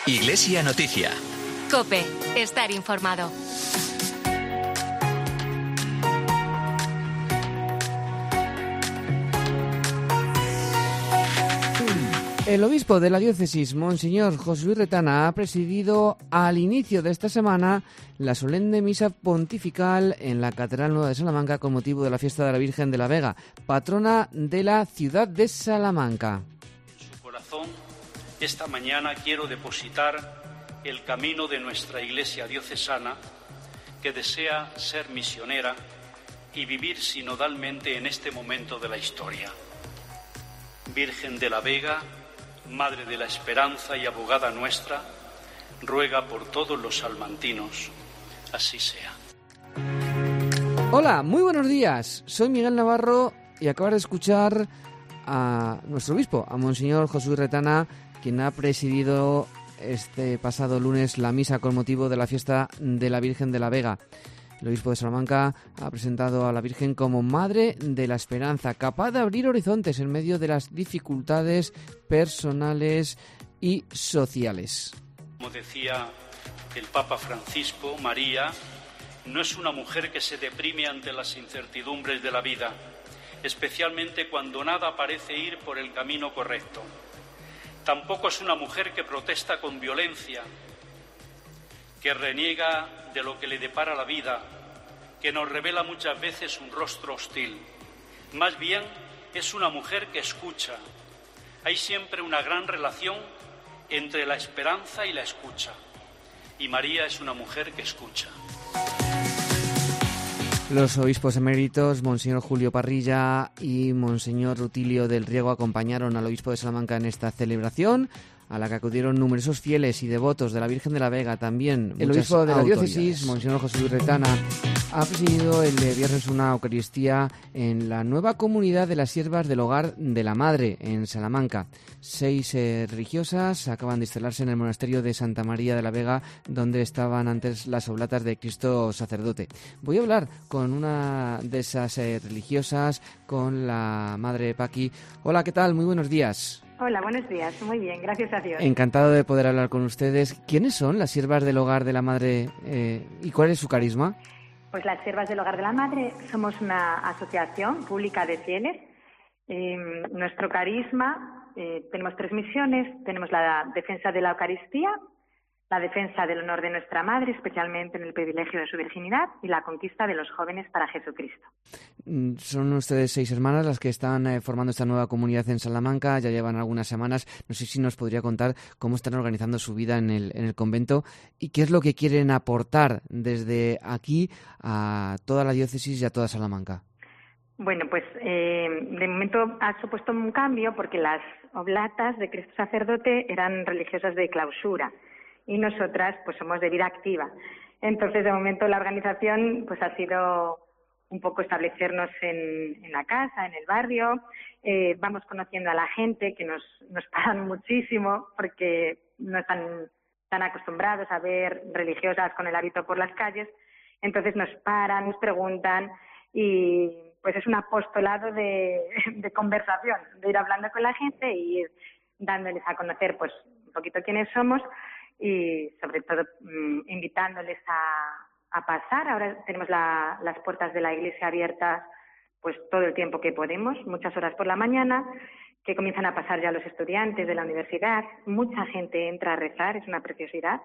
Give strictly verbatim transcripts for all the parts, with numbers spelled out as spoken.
Iglesia Noticia. COPE. Estar informado. El obispo de la diócesis, Monseñor José Luis Retana, ha presidido al inicio de esta semana la solemne misa pontifical en la Catedral Nueva de Salamanca con motivo de la fiesta de la Virgen de la Vega, patrona de la ciudad de Salamanca. En su corazón, esta mañana quiero depositar el camino de nuestra Iglesia diocesana, que desea ser misionera y vivir sinodalmente en este momento de la historia. Virgen de la Vega, Madre de la Esperanza y abogada nuestra, ruega por todos los salmantinos. Así sea. Hola, muy buenos días. Soy Miguel Navarro y acabas de escuchar a nuestro obispo, a Monseñor José Luis Retana, quien ha presidido este pasado lunes la misa con motivo de la fiesta de la Virgen de la Vega. El obispo de Salamanca ha presentado a la Virgen como Madre de la Esperanza, capaz de abrir horizontes en medio de las dificultades personales y sociales. Como decía el Papa Francisco, María no es una mujer que se deprime ante las incertidumbres de la vida, especialmente cuando nada parece ir por el camino correcto. Tampoco es una mujer que protesta con violencia, que reniega de lo que le depara la vida, que nos revela muchas veces un rostro hostil. Más bien es una mujer que escucha. Hay siempre una gran relación entre la esperanza y la escucha. Y María es una mujer que escucha. Los obispos eméritos, Monseñor Julio Parrilla y Monseñor Rutilio del Riego, acompañaron al obispo de Salamanca en esta celebración, a la que acudieron numerosos fieles y devotos de la Virgen de la Vega. También el obispo de la diócesis, Monseñor José Luis Retana, ha presidido el viernes una Eucaristía en la nueva comunidad de las Siervas del Hogar de la Madre, en Salamanca. Seis eh, religiosas acaban de instalarse en el monasterio de Santa María de la Vega, donde estaban antes las oblatas de Cristo Sacerdote. Voy a hablar con una de esas eh, religiosas, con la Madre Paqui. Hola, ¿qué tal? Muy buenos días. Hola, buenos días. Muy bien, gracias a Dios. Encantado de poder hablar con ustedes. ¿Quiénes son las Siervas del Hogar de la Madre eh, y cuál es su carisma? Pues las Siervas del Hogar de la Madre somos una asociación pública de fieles. Eh, nuestro carisma, eh, tenemos tres misiones. Tenemos la defensa de la Eucaristía, la defensa del honor de nuestra Madre, especialmente en el privilegio de su virginidad, y la conquista de los jóvenes para Jesucristo. Son ustedes seis hermanas las que están eh, formando esta nueva comunidad en Salamanca, ya llevan algunas semanas. No sé si nos podría contar cómo están organizando su vida en el, en el convento y qué es lo que quieren aportar desde aquí a toda la diócesis y a toda Salamanca. Bueno, pues eh, de momento ha supuesto un cambio porque las oblatas de Cristo Sacerdote eran religiosas de clausura y nosotras pues somos de vida activa. Entonces, de momento la organización pues ha sido un poco establecernos en, en la casa, en el barrio. Eh, vamos conociendo a la gente, que nos, nos paran muchísimo porque no están tan acostumbrados a ver religiosas con el hábito por las calles. Entonces nos paran, nos preguntan y pues es un apostolado de, de conversación, de ir hablando con la gente y ir dándoles a conocer pues un poquito quiénes somos y sobre todo mmm, invitándoles a, a pasar. Ahora tenemos la, las puertas de la iglesia abiertas pues todo el tiempo que podemos, muchas horas por la mañana, que comienzan a pasar ya los estudiantes de la universidad. Mucha gente entra a rezar, es una preciosidad.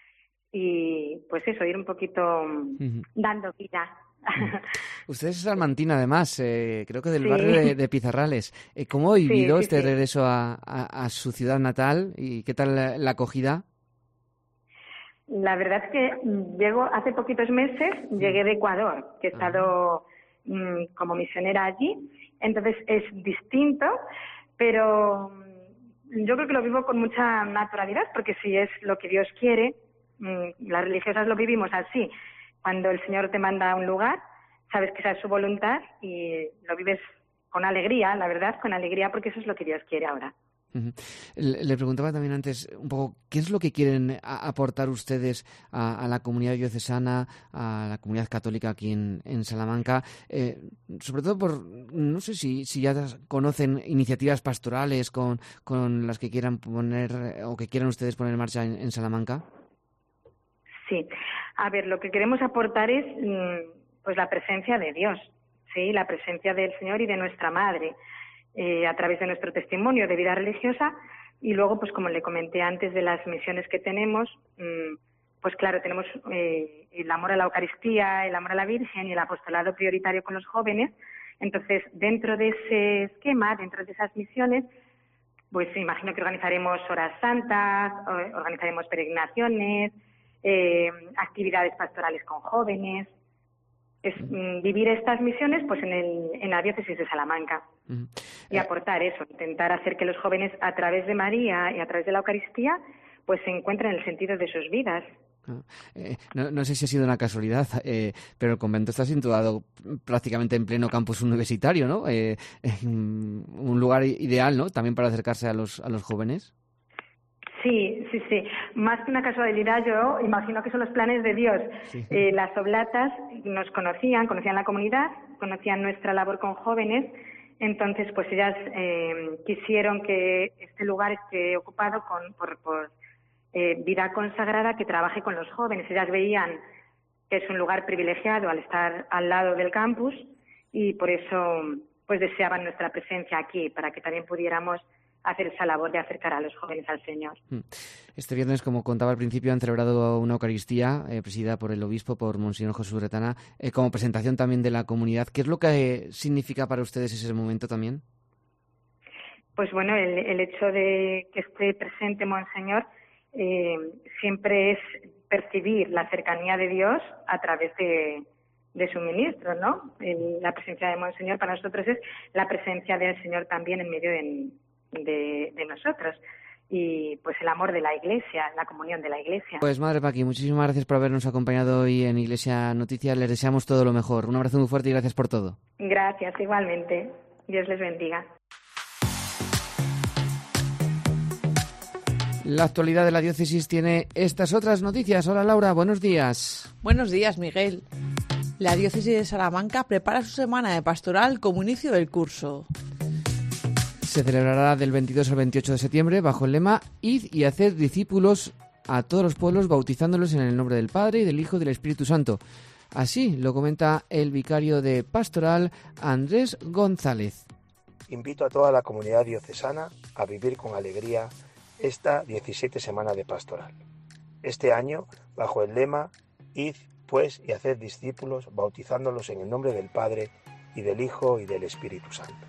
Y pues eso, ir un poquito uh-huh. dando vida. Uh-huh. Usted es salmantina además, eh, creo que del sí. barrio de, de Pizarrales. Eh, ¿Cómo ha vivido sí, sí, este sí. regreso a, a, a su ciudad natal y qué tal la, la acogida? La verdad es que llego hace poquitos meses, llegué de Ecuador, que he estado mmm, como misionera allí, entonces es distinto, pero yo creo que lo vivo con mucha naturalidad, porque si es lo que Dios quiere, mmm, las religiosas lo vivimos así. Cuando el Señor te manda a un lugar, sabes que esa es su voluntad y lo vives con alegría, la verdad, con alegría, porque eso es lo que Dios quiere ahora. Uh-huh. Le, le preguntaba también antes un poco qué es lo que quieren a, aportar ustedes a, a la comunidad diocesana, a la comunidad católica aquí en, en Salamanca, eh, sobre todo por, no sé si, si ya conocen iniciativas pastorales con, con las que quieran poner o que quieran ustedes poner en marcha en, en Salamanca. Sí, a ver, lo que queremos aportar es pues la presencia de Dios, sí, la presencia del Señor y de nuestra Madre. Eh, a través de nuestro testimonio de vida religiosa y luego, pues como le comenté antes de las misiones que tenemos, mmm, pues claro, tenemos eh, el amor a la Eucaristía, el amor a la Virgen y el apostolado prioritario con los jóvenes. Entonces, dentro de ese esquema, dentro de esas misiones, pues imagino que organizaremos horas santas, organizaremos peregrinaciones, eh, actividades pastorales con jóvenes. Es mm, vivir estas misiones pues en, el, en la diócesis de Salamanca uh-huh. y aportar eso, intentar hacer que los jóvenes a través de María y a través de la Eucaristía pues se encuentren el sentido de sus vidas. Uh, eh, no, no sé si ha sido una casualidad, eh, pero el convento está situado prácticamente en pleno campus universitario, ¿no? Eh, un lugar ideal, ¿no? También para acercarse a los a los jóvenes. Sí, sí, sí. Más que una casualidad, yo imagino que son los planes de Dios. Sí. Eh, las oblatas nos conocían, conocían la comunidad, conocían nuestra labor con jóvenes, entonces pues ellas eh, quisieron que este lugar esté ocupado con, por, por eh, vida consagrada que trabaje con los jóvenes. Ellas veían que es un lugar privilegiado al estar al lado del campus y por eso pues deseaban nuestra presencia aquí, para que también pudiéramos hacer esa labor de acercar a los jóvenes al Señor. Este viernes, como contaba al principio, han celebrado una Eucaristía eh, presidida por el obispo, por Monseñor Jesús Retana, eh, como presentación también de la comunidad. ¿Qué es lo que eh, significa para ustedes ese momento también? Pues bueno, el, el hecho de que esté presente Monseñor eh, siempre es percibir la cercanía de Dios a través de, de su ministro, ¿no? El, la presencia de Monseñor para nosotros es la presencia del Señor también en medio de De, de nosotros y pues el amor de la Iglesia, la comunión de la Iglesia. Pues Madre Paqui, muchísimas gracias por habernos acompañado hoy en Iglesia Noticias. Les deseamos todo lo mejor. Un abrazo muy fuerte y gracias por todo. Gracias, igualmente. Dios les bendiga. La actualidad de la diócesis tiene estas otras noticias. Hola Laura, buenos días. Buenos días, Miguel. La diócesis de Salamanca prepara su semana de pastoral como inicio del curso. Se celebrará del veintidós al veintiocho de septiembre bajo el lema Id y haced discípulos a todos los pueblos, bautizándolos en el nombre del Padre y del Hijo y del Espíritu Santo. Así lo comenta el vicario de Pastoral, Andrés González. Invito a toda la comunidad diocesana a vivir con alegría esta diecisiete semana de pastoral. Este año, bajo el lema Id, pues, y haced discípulos, bautizándolos en el nombre del Padre y del Hijo y del Espíritu Santo.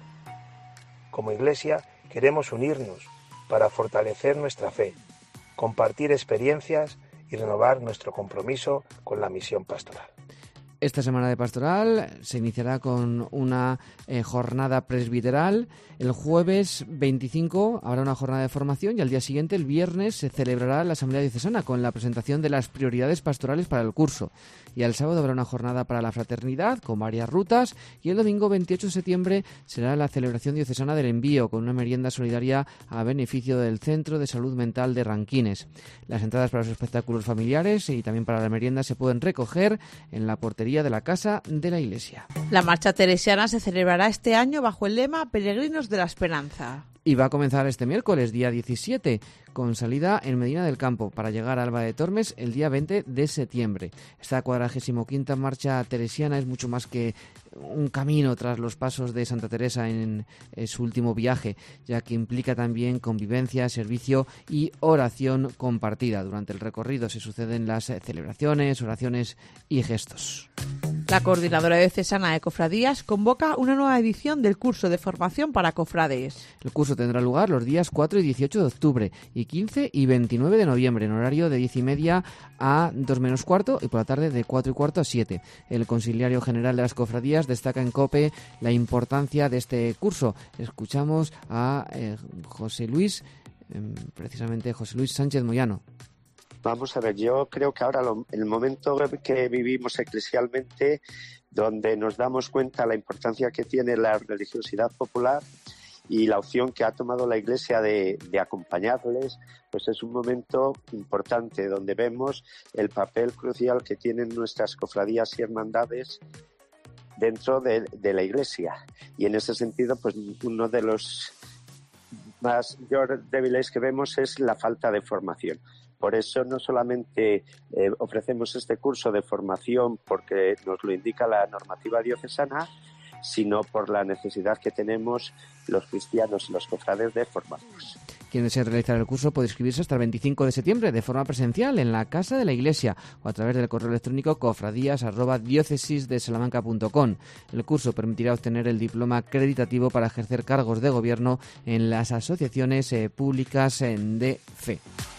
Como Iglesia queremos unirnos para fortalecer nuestra fe, compartir experiencias y renovar nuestro compromiso con la misión pastoral. Esta semana de pastoral se iniciará con una eh, jornada presbiteral. El jueves veinticinco habrá una jornada de formación y al día siguiente, el viernes, se celebrará la Asamblea Diocesana con la presentación de las prioridades pastorales para el curso. Y el sábado habrá una jornada para la fraternidad con varias rutas y el domingo veintiocho de septiembre será la celebración diocesana del envío con una merienda solidaria a beneficio del Centro de Salud Mental de Ranquines. Las entradas para los espectáculos familiares y también para la merienda se pueden recoger en la portería de la Casa de la Iglesia. La marcha teresiana se celebrará este año bajo el lema Peregrinos de la Esperanza. Y va a comenzar este miércoles, día diecisiete, con salida en Medina del Campo, para llegar a Alba de Tormes el día veinte de septiembre. Esta cuadragésimo quinta marcha teresiana es mucho más que un camino tras los pasos de Santa Teresa en, en su último viaje, ya que implica también convivencia, servicio y oración compartida. Durante el recorrido se suceden las celebraciones, oraciones y gestos. La Coordinadora Diocesana de Cofradías convoca una nueva edición del curso de formación para cofrades. El curso tendrá lugar los días cuatro y dieciocho de octubre y quince y veintinueve de noviembre en horario de diez y media a dos menos cuarto y por la tarde de cuatro y cuarto a siete. El Consiliario General de las Cofradías destaca en COPE la importancia de este curso. Escuchamos a eh, José Luis, eh, precisamente José Luis Sánchez Moyano. Vamos a ver, yo creo que ahora lo, el momento que vivimos eclesialmente, donde nos damos cuenta de la importancia que tiene la religiosidad popular y la opción que ha tomado la Iglesia de, de acompañarles, pues es un momento importante donde vemos el papel crucial que tienen nuestras cofradías y hermandades dentro de, de la Iglesia. Y en ese sentido, pues uno de los más débiles que vemos es la falta de formación. Por eso no solamente eh, ofrecemos este curso de formación porque nos lo indica la normativa diocesana, sino por la necesidad que tenemos los cristianos y los cofrades de formarnos. Quien desee realizar el curso puede inscribirse hasta el veinticinco de septiembre de forma presencial en la Casa de la Iglesia o a través del correo electrónico cofradías arroba diócesis de salamanca punto com. El curso permitirá obtener el diploma acreditativo para ejercer cargos de gobierno en las asociaciones eh, públicas eh, de fe.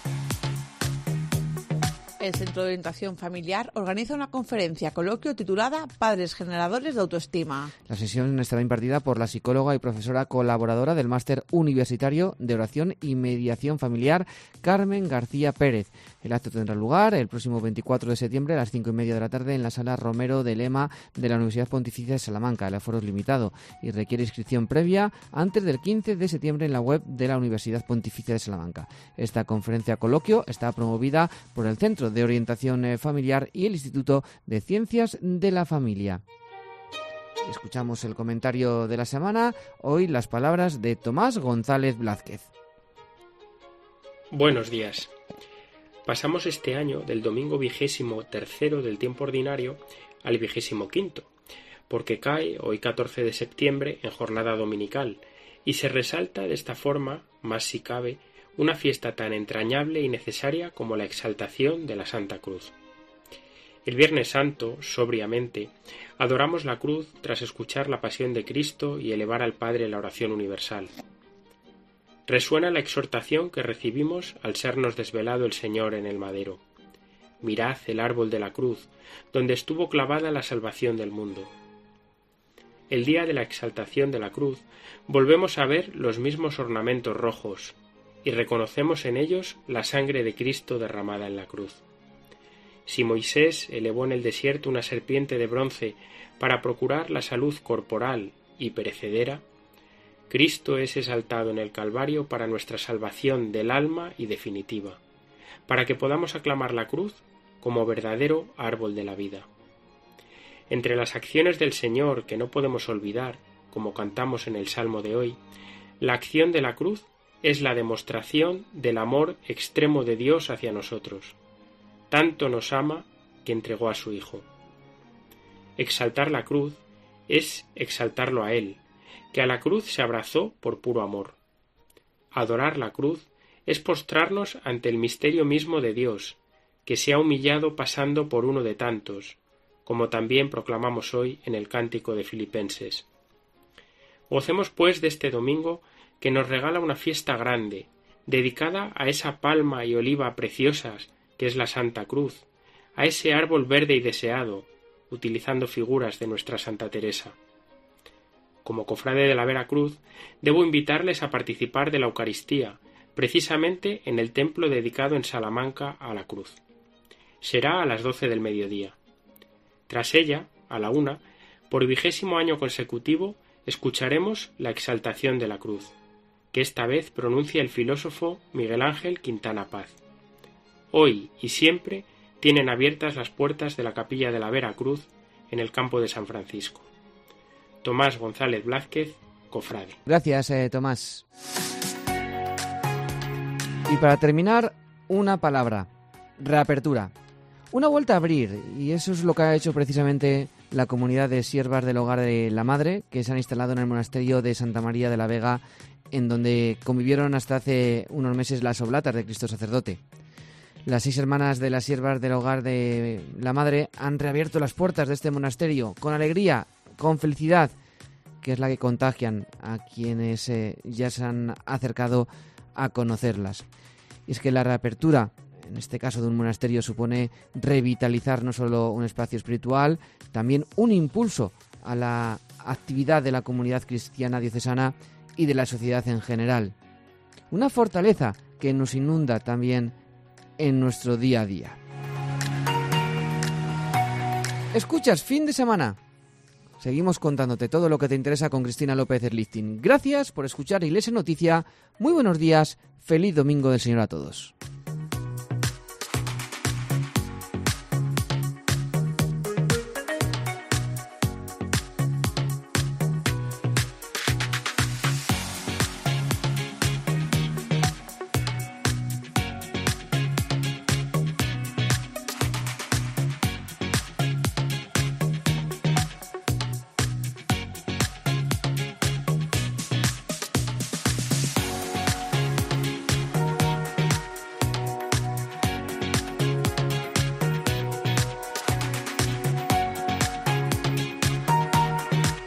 El Centro de Orientación Familiar organiza una conferencia coloquio titulada Padres Generadores de Autoestima. La sesión estará impartida por la psicóloga y profesora colaboradora del Máster Universitario de Oración y Mediación Familiar, Carmen García Pérez. El acto tendrá lugar el próximo veinticuatro de septiembre a las cinco y media de la tarde en la Sala Romero de Lema de la Universidad Pontificia de Salamanca. El aforo es limitado y requiere inscripción previa antes del quince de septiembre en la web de la Universidad Pontificia de Salamanca. Esta conferencia coloquio está promovida por el Centro de Orientación Familiar y el Instituto de Ciencias de la Familia. Escuchamos el comentario de la semana, hoy las palabras de Tomás González Blázquez. Buenos días. Pasamos este año del domingo vigésimo tercero del tiempo ordinario al vigésimo quinto, porque cae hoy catorce de septiembre en jornada dominical y se resalta de esta forma, más si cabe, una fiesta tan entrañable y necesaria como la exaltación de la Santa Cruz. El Viernes Santo, sobriamente, adoramos la cruz tras escuchar la pasión de Cristo y elevar al Padre la oración universal. Resuena la exhortación que recibimos al sernos desvelado el Señor en el madero. Mirad el árbol de la cruz, donde estuvo clavada la salvación del mundo. El día de la exaltación de la cruz volvemos a ver los mismos ornamentos rojos, y reconocemos en ellos la sangre de Cristo derramada en la cruz. Si Moisés elevó en el desierto una serpiente de bronce para procurar la salud corporal y perecedera, Cristo es exaltado en el Calvario para nuestra salvación del alma y definitiva, para que podamos aclamar la cruz como verdadero árbol de la vida. Entre las acciones del Señor que no podemos olvidar, como cantamos en el Salmo de hoy, la acción de la cruz es la demostración del amor extremo de Dios hacia nosotros. Tanto nos ama que entregó a su Hijo. Exaltar la cruz es exaltarlo a Él, que a la cruz se abrazó por puro amor. Adorar la cruz es postrarnos ante el misterio mismo de Dios, que se ha humillado pasando por uno de tantos, como también proclamamos hoy en el Cántico de Filipenses. Gocemos pues de este domingo que nos regala una fiesta grande, dedicada a esa palma y oliva preciosas que es la Santa Cruz, a ese árbol verde y deseado, utilizando figuras de nuestra Santa Teresa. Como cofrade de la Veracruz, debo invitarles a participar de la Eucaristía, precisamente en el templo dedicado en Salamanca a la Cruz. Será a las doce del mediodía. Tras ella, a la una, por vigésimo año consecutivo, escucharemos la exaltación de la cruz, que esta vez pronuncia el filósofo Miguel Ángel Quintana Paz. Hoy y siempre tienen abiertas las puertas de la capilla de la Veracruz en el campo de San Francisco. Tomás González Blázquez, cofrade. Gracias, eh, Tomás. Y para terminar, una palabra: reapertura. Una vuelta a abrir, y eso es lo que ha hecho precisamente la comunidad de siervas del Hogar de la Madre, que se han instalado en el monasterio de Santa María de la Vega, en donde convivieron hasta hace unos meses las oblatas de Cristo Sacerdote. Las seis hermanas de las siervas del Hogar de la Madre han reabierto las puertas de este monasterio con alegría, con felicidad, que es la que contagian a quienes eh, ya se han acercado a conocerlas. Y es que la reapertura, en este caso de un monasterio, supone revitalizar no solo un espacio espiritual, también un impulso a la actividad de la comunidad cristiana diocesana y de la sociedad en general. Una fortaleza que nos inunda también en nuestro día a día. Escuchas Fin de Semana Seguimos contándote todo lo que te interesa con Cristina López Erlichting. Gracias por escuchar Iglesia Noticia. Muy buenos días. Feliz Domingo del Señor a todos.